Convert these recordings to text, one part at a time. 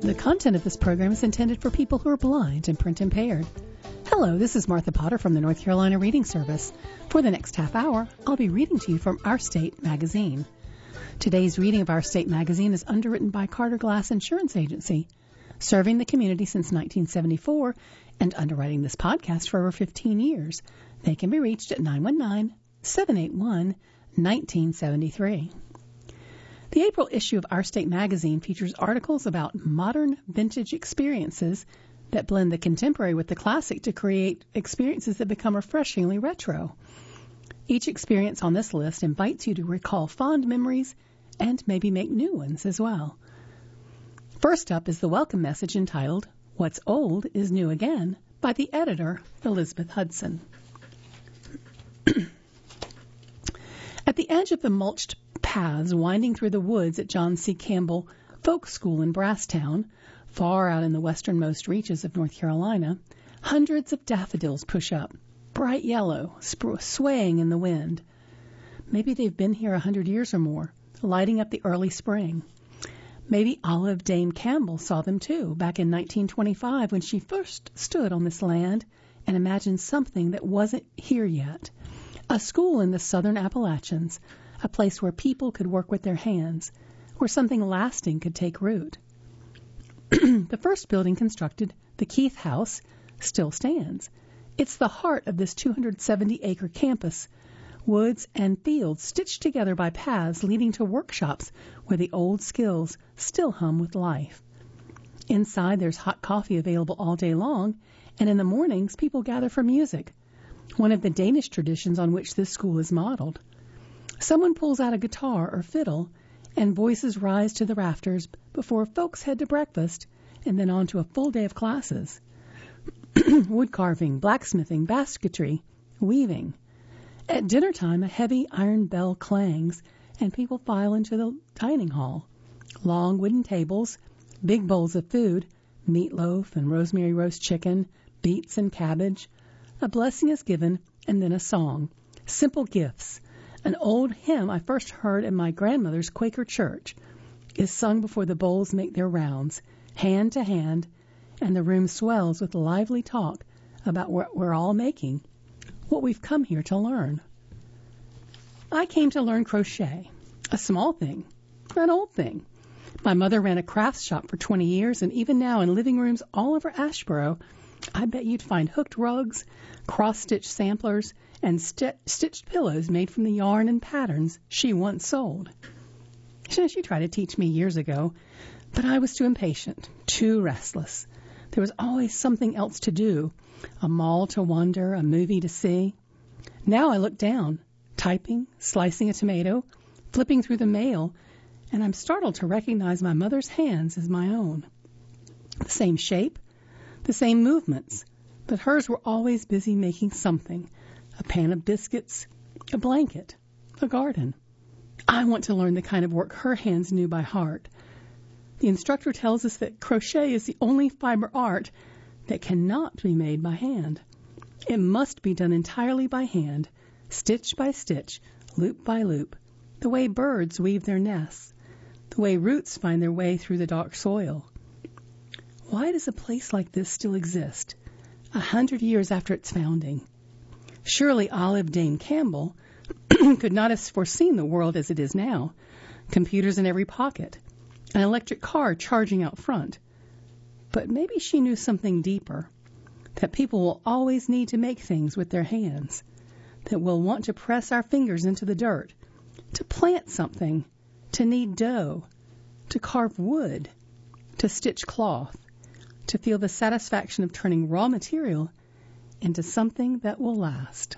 The content of this program is intended for people who are blind and print impaired. Hello, this is Martha Potter from the North Carolina Reading Service. For the next half hour, I'll be reading to you from Our State magazine. Today's reading of Our State magazine is underwritten by Carter Glass Insurance Agency, serving the community since 1974 and underwriting this podcast for over 15 years. They can be reached at 919-781-1973. The April issue of Our State magazine features articles about modern vintage experiences that blend the contemporary with the classic to create experiences that become refreshingly retro. Each experience on this list invites you to recall fond memories and maybe make new ones as well. First up is the welcome message entitled, What's Old is New Again, by the editor, Elizabeth Hudson. At the edge of the mulched paths winding through the woods at John C. Campbell Folk School in Brasstown, far out in the westernmost reaches of North Carolina, hundreds of daffodils push up, bright yellow, swaying in the wind. Maybe they've been here 100 years or more, lighting up the early spring. Maybe Olive Dame Campbell saw them too, back in 1925 when she first stood on this land and imagined something that wasn't here yet. A school in the southern Appalachians, a place where people could work with their hands, where something lasting could take root. The first building constructed, the Keith House, still stands. It's the heart of this 270-acre campus, woods and fields stitched together by paths leading to workshops where the old skills still hum with life. Inside, there's hot coffee available all day long, and in the mornings, people gather for music, one of the Danish traditions on which this school is modeled. Someone pulls out a guitar or fiddle, and voices rise to the rafters before folks head to breakfast and then on to a full day of classes. Wood carving, blacksmithing, basketry, weaving. At dinner time, a heavy iron bell clangs, and people file into the dining hall. Long wooden tables, big bowls of food, meatloaf and rosemary roast chicken, beets and cabbage. A blessing is given, and then a song. Simple gifts. An old hymn I first heard in my grandmother's Quaker church is sung before the bowls make their rounds, hand to hand, and the room swells with lively talk about what we're all making, what we've come here to learn. I came to learn crochet, a small thing, an old thing. My mother ran a crafts shop for 20 years, and even now in living rooms all over Asheboro, I bet you'd find hooked rugs, cross-stitch samplers, and stitched pillows made from the yarn and patterns she once sold. She tried to teach me years ago, but I was too impatient, too restless. There was always something else to do, a mall to wander, a movie to see. Now I look down, typing, slicing a tomato, flipping through the mail, and I'm startled to recognize my mother's hands as my own. The same shape, the same movements, but hers were always busy making something, a pan of biscuits, a blanket, a garden. I want to learn the kind of work her hands knew by heart. The instructor tells us that crochet is the only fiber art that cannot be made by hand. It must be done entirely by hand, stitch by stitch, loop by loop, the way birds weave their nests, the way roots find their way through the dark soil. Why does a place like this still exist, 100 years after its founding? Surely Olive Dame Campbell could not have foreseen the world as it is now, computers in every pocket, an electric car charging out front. But maybe she knew something deeper, that people will always need to make things with their hands, that we'll want to press our fingers into the dirt, to plant something, to knead dough, to carve wood, to stitch cloth, to feel the satisfaction of turning raw material into something that will last.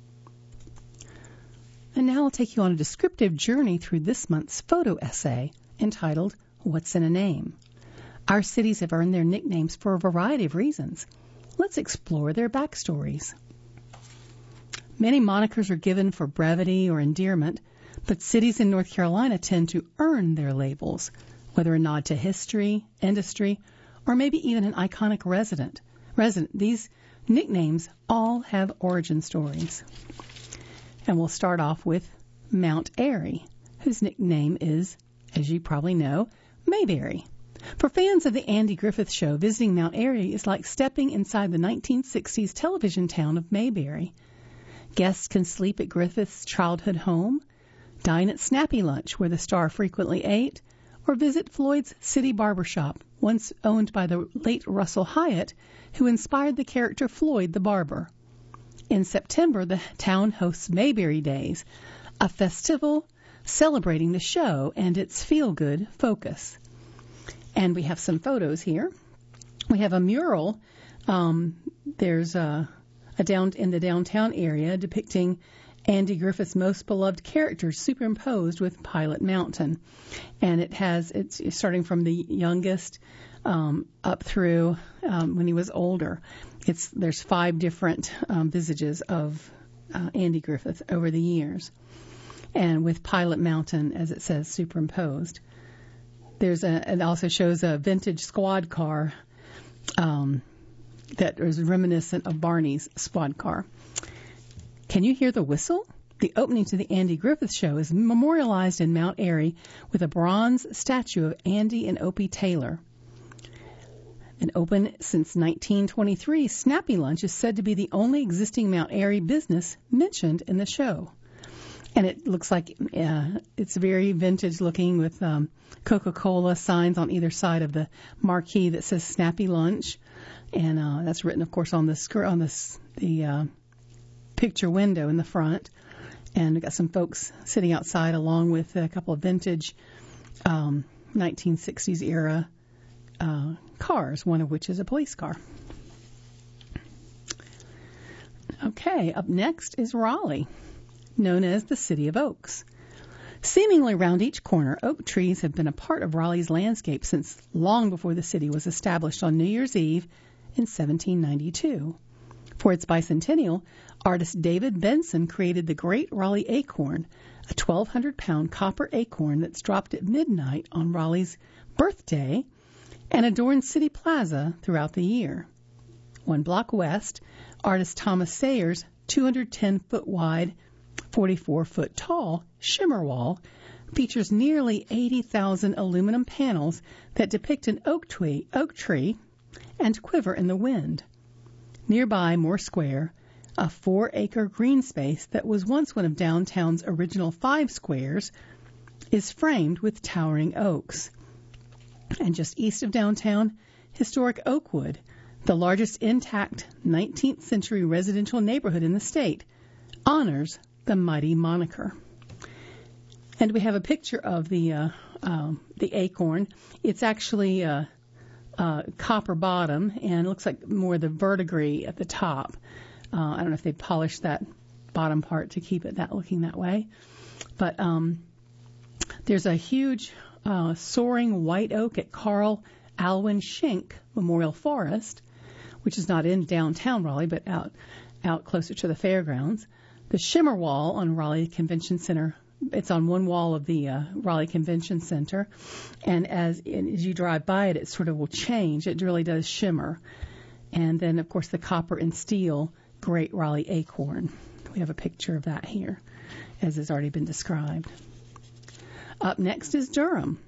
And now I'll take you on a descriptive journey through this month's photo essay entitled, What's in a Name? Our cities have earned their nicknames for a variety of reasons. Let's explore their backstories. Many monikers are given for brevity or endearment, but cities in North Carolina tend to earn their labels, whether a nod to history, industry, or maybe even an iconic resident. These nicknames all have origin stories. And we'll start off with Mount Airy, whose nickname is, as you probably know, Mayberry. For fans of the Andy Griffith Show, visiting Mount Airy is like stepping inside the 1960s television town of Mayberry. Guests can sleep at Griffith's childhood home, dine at Snappy Lunch, where the star frequently ate, or visit Floyd's City Barbershop, once owned by the late Russell Hyatt, who inspired the character Floyd the Barber. In September, the town hosts Mayberry Days, a festival celebrating the show and its feel-good focus. And we have some photos here. We have a mural. There's a down in the downtown area depicting Andy Griffith's most beloved characters superimposed with Pilot Mountain. And it's starting from the youngest up through when he was older. There's 5 different visages of Andy Griffith over the years, and with Pilot Mountain, as it says, superimposed. It also shows a vintage squad car that is reminiscent of Barney's squad car. Can you hear the whistle? The opening to the Andy Griffith Show is memorialized in Mount Airy with a bronze statue of Andy and Opie Taylor. And open since 1923, Snappy Lunch is said to be the only existing Mount Airy business mentioned in the show. And it looks like it's very vintage looking with Coca-Cola signs on either side of the marquee that says Snappy Lunch. And that's written, of course, on the picture window in the front. And we've got some folks sitting outside along with a couple of vintage 1960s era cars, one of which is a police car. Okay, up next is Raleigh, known as the City of Oaks. Seemingly round each corner, oak trees have been a part of Raleigh's landscape since long before the city was established on New Year's Eve in 1792. For its bicentennial, artist David Benson created the Great Raleigh Acorn, a 1,200-pound copper acorn that's dropped at midnight on Raleigh's birthday and adorns City Plaza throughout the year. 1 block west, artist Thomas Sayers' 210-foot wide, 44-foot tall shimmer wall features nearly 80,000 aluminum panels that depict an oak tree and quiver in the wind. Nearby, Moore Square, a 4-acre green space that was once one of downtown's original 5 squares, is framed with towering oaks. And just east of downtown, historic Oakwood, the largest intact 19th century residential neighborhood in the state, honors the mighty moniker. And we have a picture of the acorn. It's actually copper bottom, and it looks like more the verdigris at the top. I don't know if they polished that bottom part to keep it looking that way. But there's a huge soaring white oak at Carl Alwyn Schenck Memorial Forest, which is not in downtown Raleigh, but out closer to the fairgrounds. The shimmer wall on Raleigh Convention Center, it's on one wall of the Raleigh Convention Center, and as you drive by it, it sort of will change. It really does shimmer. And then, of course, the copper and steel Great Raleigh Acorn. We have a picture of that here, as has already been described. Up next is Durham,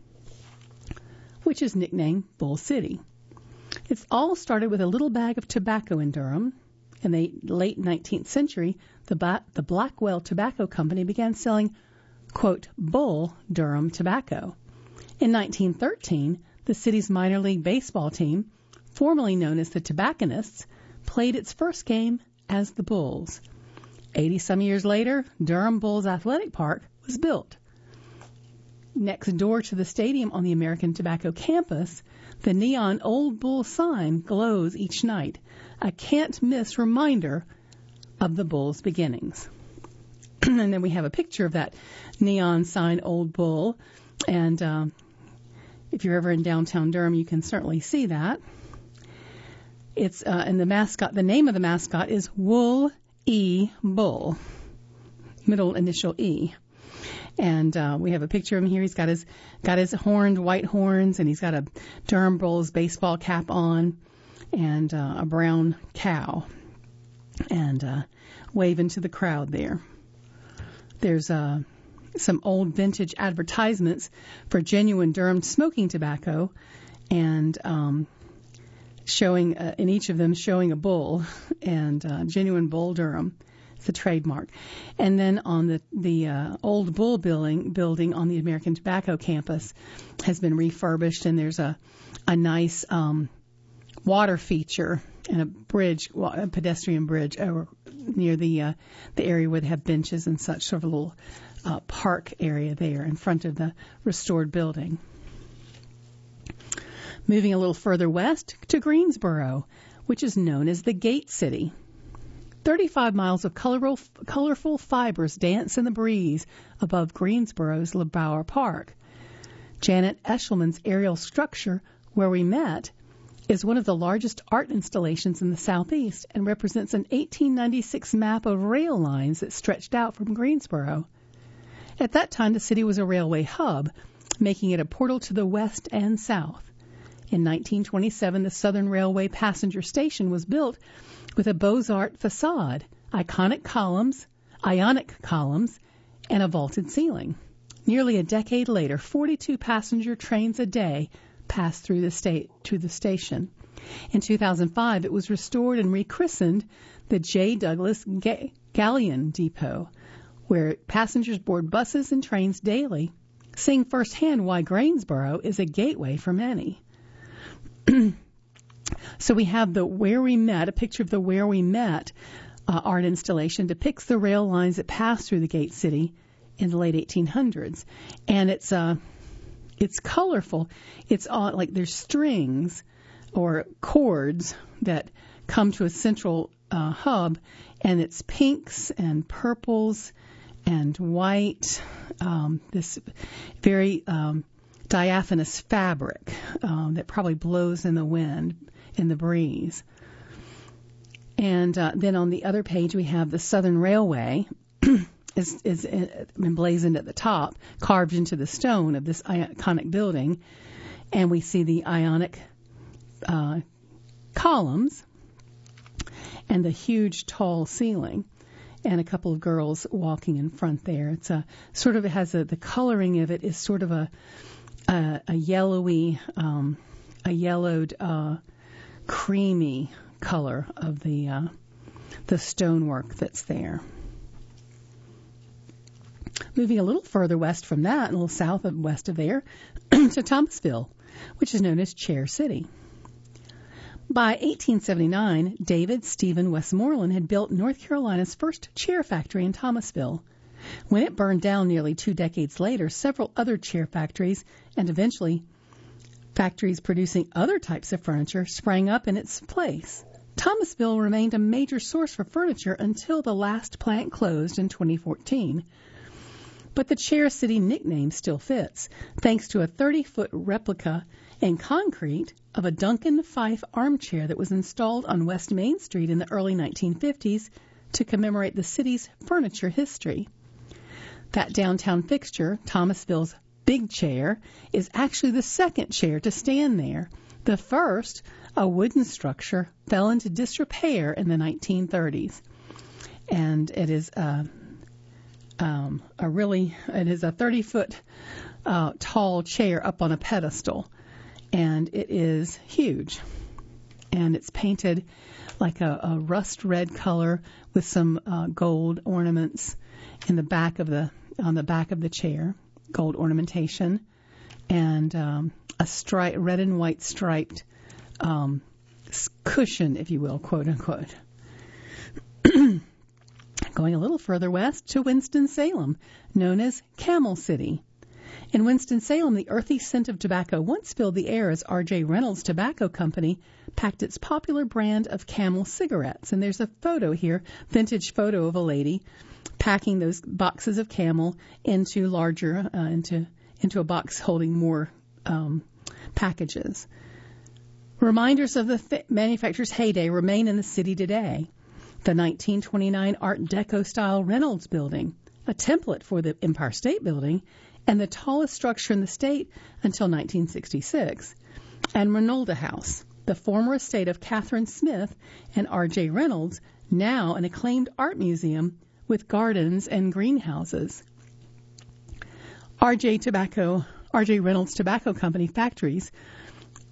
which is nicknamed Bull City. It's all started with a little bag of tobacco in Durham. In the late 19th century, the Blackwell Tobacco Company began selling, quote, Bull Durham tobacco. In 1913, the city's minor league baseball team, formerly known as the Tobacconists, played its first game as the Bulls. 80-some years later, Durham Bulls Athletic Park was built. Next door to the stadium on the American Tobacco campus, the neon Old Bull sign glows each night, a can't-miss reminder of the Bulls' beginnings. And then we have a picture of that neon sign Old Bull, and if you're ever in downtown Durham, you can certainly see that. It's and the name of the mascot is Wool E. Bull, middle initial E. And we have a picture of him here. He's got his white horns, and he's got a Durham Bulls baseball cap on, and a brown cow, and waving to the crowd there. There's some old vintage advertisements for genuine Durham smoking tobacco, and showing in each of them showing a bull, and genuine Bull Durham. It's a trademark. And then on the old Bull building on the American Tobacco campus has been refurbished, and there's a nice water feature and a bridge, a pedestrian bridge near the area where they have benches and such, sort of a little park area there in front of the restored building. Moving a little further west to Greensboro, which is known as the Gate City. 35 miles of colorful fibers dance in the breeze above Greensboro's LeBauer Park. Janet Eshelman's aerial structure, Where We Met, is one of the largest art installations in the Southeast and represents an 1896 map of rail lines that stretched out from Greensboro. At that time, the city was a railway hub, making it a portal to the west and south. In 1927, the Southern Railway passenger station was built with a Beaux-Arts facade, ionic columns, and a vaulted ceiling. Nearly a decade later, 42 passenger trains a day passed through the station. In 2005, it was restored and rechristened the J. Douglas Galleon Depot, where passengers board buses and trains daily, seeing firsthand why Greensboro is a gateway for many. So we have the Where We Met, a picture of the Where We Met art installation depicts the rail lines that passed through the Gate City in the late 1800s. And it's colorful. It's like there's strings or cords that come to a central hub, and it's pinks and purples and white, this very diaphanous fabric that probably blows in the wind, in the breeze. And then on the other page we have the Southern Railway is emblazoned at the top, carved into the stone of this iconic building, and we see the ionic columns and the huge tall ceiling, and a couple of girls walking in front there. It's a sort of, it has the coloring of it is sort of a yellowy, a yellowed, creamy color of the stonework that's there. Moving a little further west from that, a little south of west of there, to Thomasville, which is known as Chair City. By 1879, David Stephen Westmoreland had built North Carolina's first chair factory in Thomasville. When it burned down nearly 2 decades later, several other chair factories and eventually factories producing other types of furniture sprang up in its place. Thomasville remained a major source for furniture until the last plant closed in 2014. But the Chair City nickname still fits, thanks to a 30-foot replica in concrete of a Duncan Phyfe armchair that was installed on West Main Street in the early 1950s to commemorate the city's furniture history. That downtown fixture, Thomasville's Big Chair, is actually the second chair to stand there. The first, a wooden structure, fell into disrepair in the 1930s. And it is a 30-foot tall chair up on a pedestal, and it is huge. And it's painted like a rust red color with some gold ornaments on the back of the chair, gold ornamentation, and a red and white striped cushion, if you will, quote unquote. Going a little further west to Winston-Salem, known as Camel City. In Winston-Salem, the earthy scent of tobacco once filled the air as R.J. Reynolds Tobacco Company packed its popular brand of Camel cigarettes. And there's a photo here, vintage photo of a lady packing those boxes of Camel into larger, into a box holding more packages. Reminders of the manufacturer's heyday remain in the city today. The 1929 Art Deco-style Reynolds Building, a template for the Empire State Building, and the tallest structure in the state until 1966, and Renolda House, the former estate of Catherine Smith and R.J. Reynolds, now an acclaimed art museum with gardens and greenhouses. R.J. Reynolds Tobacco Company factories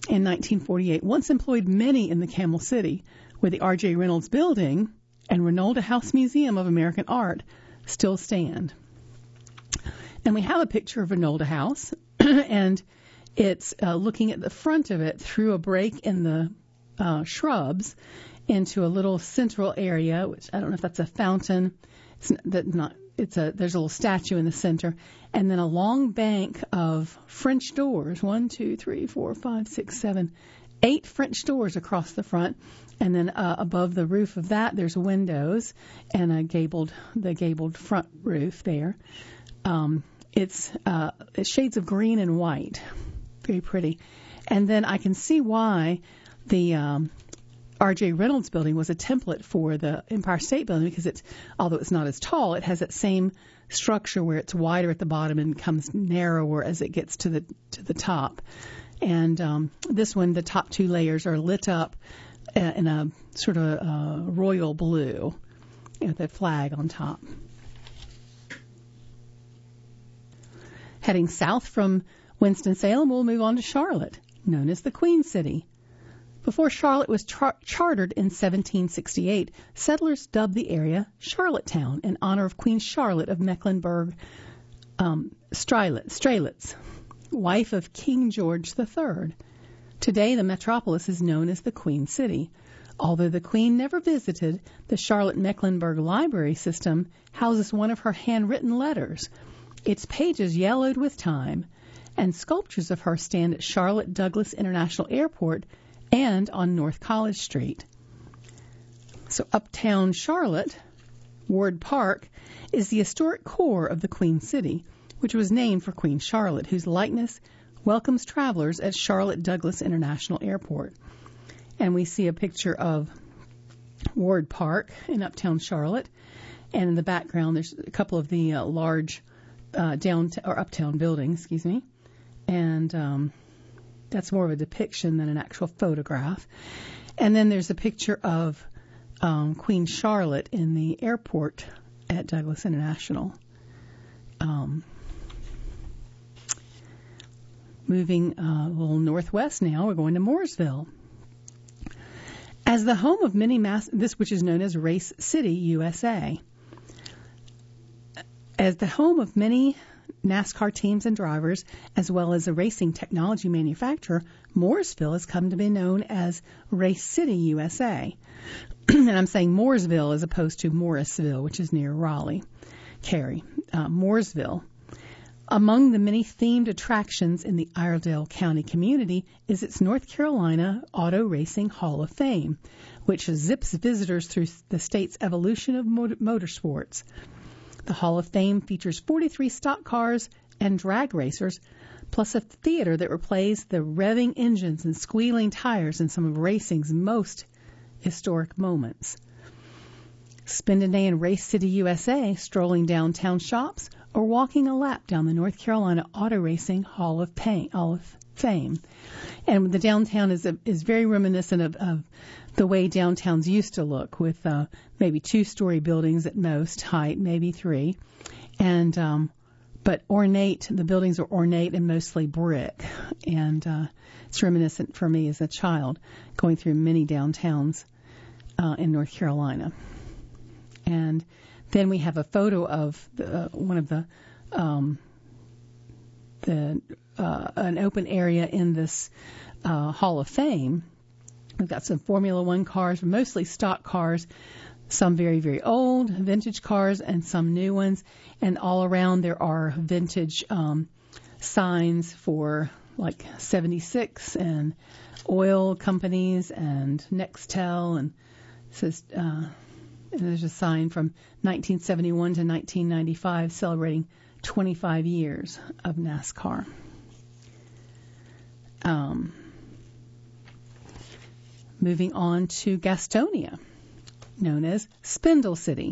in 1948 once employed many in the Camel City, where the R.J. Reynolds Building and Reynolda House Museum of American Art still stand. And we have a picture of Reynolda House, and it's looking at the front of it through a break in the shrubs into a little central area, which I don't know if that's a fountain. There's a little statue in the center, and then a long bank of French doors. 1, 2, 3, 4, 5, 6, 7, 8 French doors across the front, and then above the roof of that, there's windows and the gabled front roof there. It's shades of green and white, very pretty. And then I can see why the R.J. Reynolds Building was a template for the Empire State Building, because although it's not as tall, it has that same structure where it's wider at the bottom and becomes narrower as it gets to the top. And this one, the top 2 layers are lit up in a sort of royal blue with a flag on top. Heading south from Winston-Salem, we'll move on to Charlotte, known as the Queen City. Before Charlotte was chartered in 1768, settlers dubbed the area Charlottetown in honor of Queen Charlotte of Mecklenburg Strelitz, wife of King George III. Today, the metropolis is known as the Queen City. Although the Queen never visited, the Charlotte-Mecklenburg Library System houses one of her handwritten letters. Its pages yellowed with time, and sculptures of her stand at Charlotte Douglas International Airport and on North College Street. So uptown Charlotte, Ward Park, is the historic core of the Queen City, which was named for Queen Charlotte, whose likeness welcomes travelers at Charlotte Douglas International Airport. And we see a picture of Ward Park in uptown Charlotte, and in the background there's a couple of the large uptown buildings, and that's more of a depiction than an actual photograph. And then there's a picture of Queen Charlotte in the airport at Douglas International. Moving a little northwest now, we're going to Mooresville. As the home of many which is known as Race City, USA. As the home of many NASCAR teams and drivers, as well as a racing technology manufacturer, Mooresville has come to be known as Race City, USA. And I'm saying Mooresville as opposed to Morrisville, which is near Raleigh, Cary. Mooresville. Among the many themed attractions in the Iredell County community is its North Carolina Auto Racing Hall of Fame, which zips visitors through the state's evolution of motorsports. The Hall of Fame features 43 stock cars and drag racers, plus a theater that replays the revving engines and squealing tires in some of racing's most historic moments. Spend a day in Race City, USA, strolling downtown shops or walking a lap down the North Carolina Auto Racing Hall of Fame. And the downtown is very reminiscent of the way downtowns used to look, with maybe 2-story buildings at most height, maybe 3, and but ornate. The buildings are ornate and mostly brick, and it's reminiscent for me as a child going through many downtowns in North Carolina. And then we have a photo of one of an open area in this Hall of Fame. We've got some Formula One cars, mostly stock cars, some very, very old vintage cars, and some new ones. And all around there are vintage signs for like 76 and oil companies and Nextel, and it says and there's a sign from 1971 to 1995 celebrating 25 years of NASCAR. Moving on to Gastonia, known as Spindle City.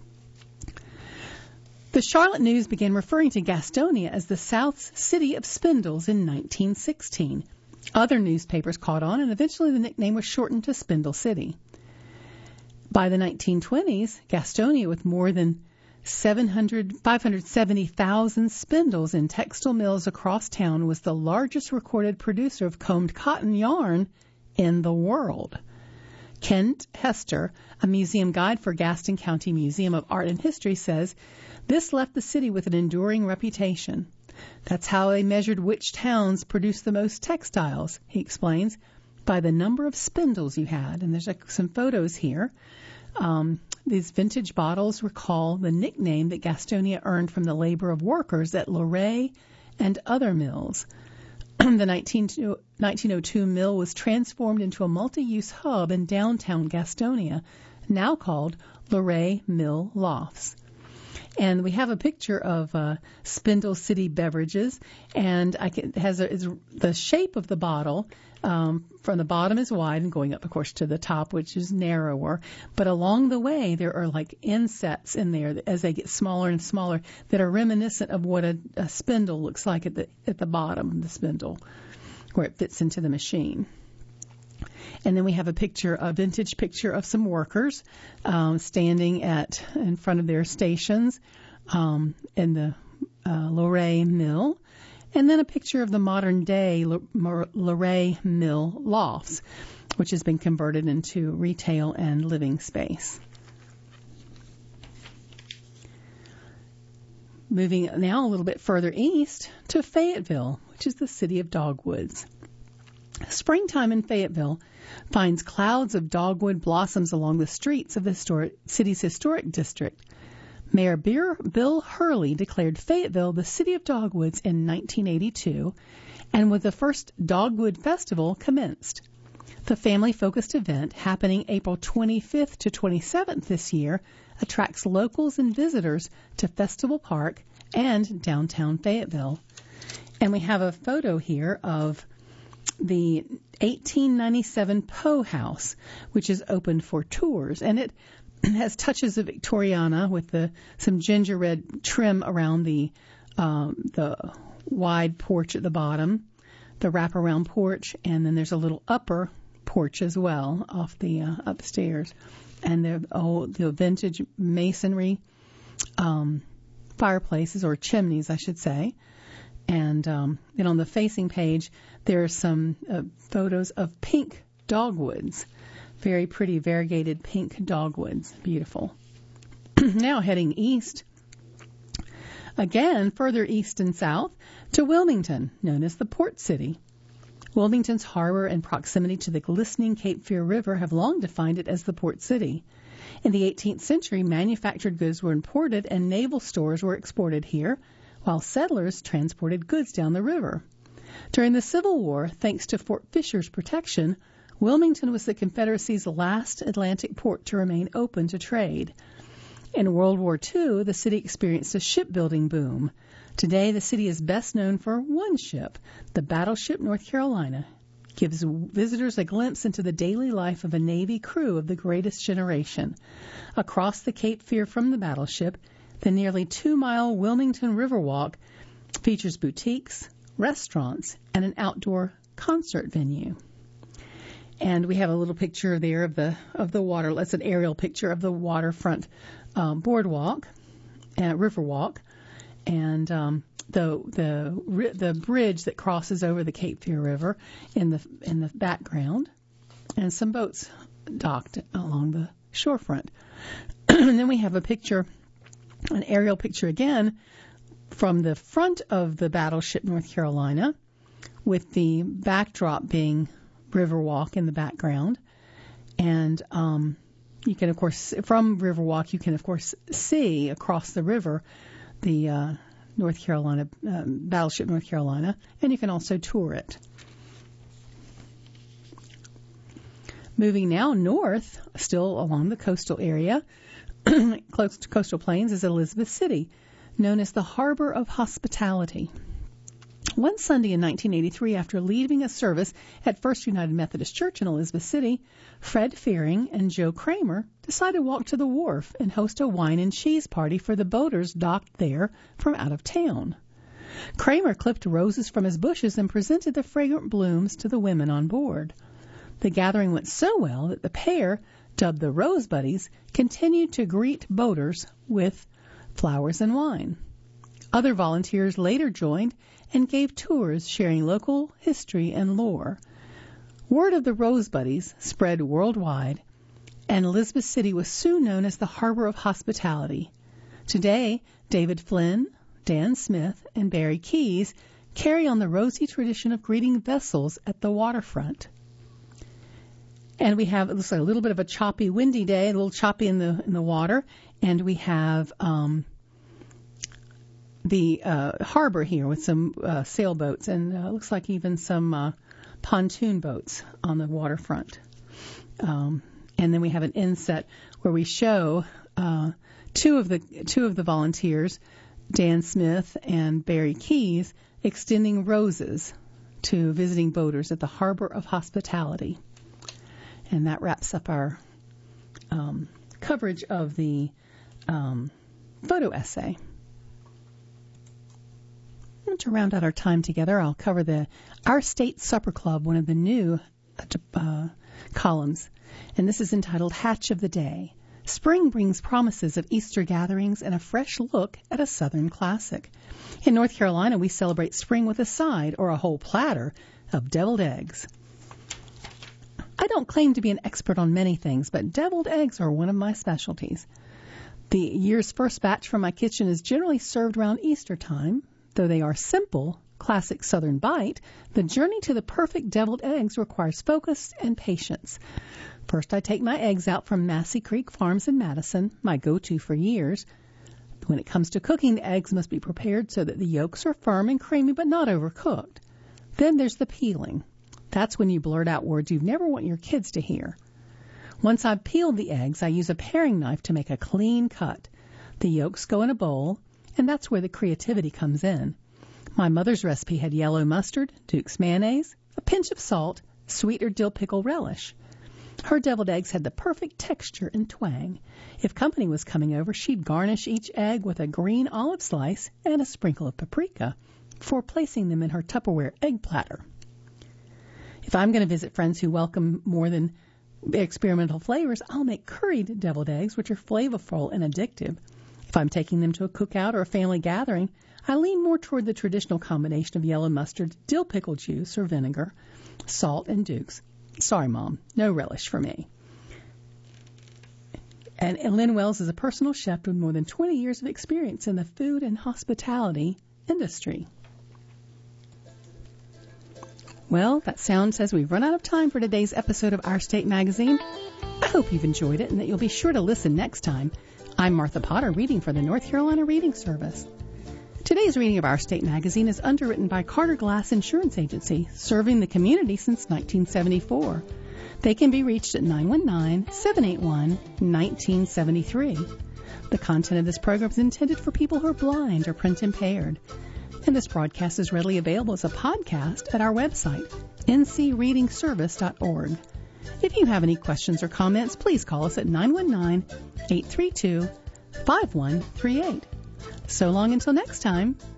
The Charlotte News began referring to Gastonia as the South's city of spindles in 1916. Other newspapers caught on, and eventually the nickname was shortened to Spindle City. By the 1920s, Gastonia, with more than 570,000 spindles in textile mills across town, was the largest recorded producer of combed cotton yarn in the world. Kent Hester, a museum guide for Gaston County Museum of Art and History, says, "This left the city with an enduring reputation. That's how they measured which towns produced the most textiles," he explains, "by the number of spindles you had." And there's some photos here. These vintage bottles recall the nickname that Gastonia earned from the labor of workers at Luray and other mills. The 1902 mill was transformed into a multi-use hub in downtown Gastonia, now called Luray Mill Lofts. And we have a picture of Spindle City Beverages, and it has the shape of the bottle. From the bottom is wide and going up, of course, to the top, which is narrower. But along the way, there are like insets in there as they get smaller and smaller that are reminiscent of what a spindle looks like at the bottom of the spindle, where it fits into the machine. And then we have a vintage picture of some workers standing in front of their stations in the Luray Mill. And then a picture of the modern-day Luray Mill Lofts, which has been converted into retail and living space. Moving now a little bit further east to Fayetteville, which is the city of dogwoods. Springtime in Fayetteville finds clouds of dogwood blossoms along the streets of the city's historic district. Mayor Bill Hurley declared Fayetteville the city of dogwoods in 1982, and with the first Dogwood Festival commenced. The family-focused event, happening April 25th to 27th this year, attracts locals and visitors to Festival Park and downtown Fayetteville. And we have a photo here of the 1897 Poe House, which is open for tours, and it has touches of Victoriana with some ginger red trim around the wide porch at the bottom, the wraparound porch, and then there's a little upper porch as well off the upstairs, and the vintage masonry fireplaces, or chimneys, I should say. And then on the facing page, there are some photos of pink dogwoods. Very pretty variegated pink dogwoods. Beautiful. Now heading east, again further east and south, to Wilmington, known as the Port City. Wilmington's harbor and proximity to the glistening Cape Fear River have long defined it as the Port City. In the 18th century, manufactured goods were imported and naval stores were exported here, while settlers transported goods down the river. During the Civil War, thanks to Fort Fisher's protection, Wilmington was the Confederacy's last Atlantic port to remain open to trade. In World War II, the city experienced a shipbuilding boom. Today, the city is best known for one ship, the battleship North Carolina. It gives visitors a glimpse into the daily life of a Navy crew of the greatest generation. Across the Cape Fear from the battleship, the nearly 2-mile Wilmington Riverwalk features boutiques, restaurants, and an outdoor concert venue. And we have a little picture there of the water. That's an aerial picture of the waterfront boardwalk, riverwalk, and the bridge that crosses over the Cape Fear River in the background, and some boats docked along the shorefront. And then we have an aerial picture again from the front of the battleship North Carolina, with the backdrop being Riverwalk in the background. And you can, of course, from Riverwalk, you can, of course, see across the river the North Carolina battleship North Carolina, and you can also tour it. Moving now north, still along the coastal area, close to coastal plains, is Elizabeth City, known as the Harbor of Hospitality. One Sunday in 1983, after leaving a service at First United Methodist Church in Elizabeth City, Fred Fearing and Joe Kramer decided to walk to the wharf and host a wine and cheese party for the boaters docked there from out of town. Kramer clipped roses from his bushes and presented the fragrant blooms to the women on board. The gathering went so well that the pair, dubbed the Rose Buddies, continued to greet boaters with flowers and wine. Other volunteers later joined and gave tours sharing local history and lore. Word of the Rose Buddies spread worldwide, and Elizabeth City was soon known as the Harbor of Hospitality. Today, David Flynn, Dan Smith, and Barry Keyes carry on the rosy tradition of greeting vessels at the waterfront. And we have, it looks like a little bit of a choppy, windy day, a little choppy in the water, and we have the harbor here with some sailboats, and looks like even some pontoon boats on the waterfront. And then we have an inset where we show two of the volunteers, Dan Smith and Barry Keyes, extending roses to visiting boaters at the Harbor of Hospitality. And that wraps up our coverage of the photo essay. And to round out our time together, I'll cover Our State Supper Club, one of the new columns. And this is entitled Hatch of the Day. Spring brings promises of Easter gatherings and a fresh look at a Southern classic. In North Carolina, we celebrate spring with a side or a whole platter of deviled eggs. I don't claim to be an expert on many things, but deviled eggs are one of my specialties. The year's first batch from my kitchen is generally served around Easter time. Though they are simple, classic Southern bite, the journey to the perfect deviled eggs requires focus and patience. First, I take my eggs out from Massey Creek Farms in Madison, my go-to for years. When it comes to cooking, the eggs must be prepared so that the yolks are firm and creamy but not overcooked. Then there's the peeling. That's when you blurt out words you never want your kids to hear. Once I've peeled the eggs, I use a paring knife to make a clean cut. The yolks go in a bowl, and that's where the creativity comes in. My mother's recipe had yellow mustard, Duke's mayonnaise, a pinch of salt, sweet or dill pickle relish. Her deviled eggs had the perfect texture and twang. If company was coming over, she'd garnish each egg with a green olive slice and a sprinkle of paprika before placing them in her Tupperware egg platter. If I'm going to visit friends who welcome more than experimental flavors, I'll make curried deviled eggs, which are flavorful and addictive. If I'm taking them to a cookout or a family gathering, I lean more toward the traditional combination of yellow mustard, dill pickle juice or vinegar, salt, and Duke's. Sorry, Mom, no relish for me. And Lynn Wells is a personal chef with more than 20 years of experience in the food and hospitality industry. Well, that sound says we've run out of time for today's episode of Our State Magazine. I hope you've enjoyed it and that you'll be sure to listen next time. I'm Martha Potter, reading for the North Carolina Reading Service. Today's reading of Our State Magazine is underwritten by Carter Glass Insurance Agency, serving the community since 1974. They can be reached at 919-781-1973. The content of this program is intended for people who are blind or print impaired. And this broadcast is readily available as a podcast at our website, ncreadingservice.org. If you have any questions or comments, please call us at 919-832-5138. So long until next time.